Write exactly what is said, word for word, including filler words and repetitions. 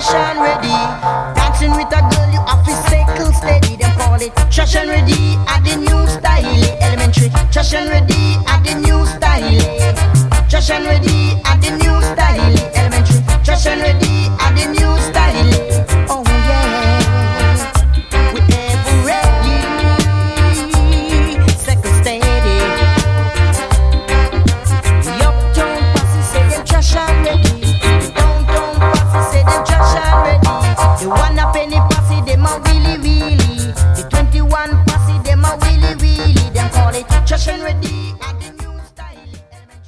trash and ready. Dancing with a girl, you have to cycle steady. Them call it trash and ready at the new style. Elementary, trash and ready at the new style. Trash and ready at the new style. Elementary, trash and ready.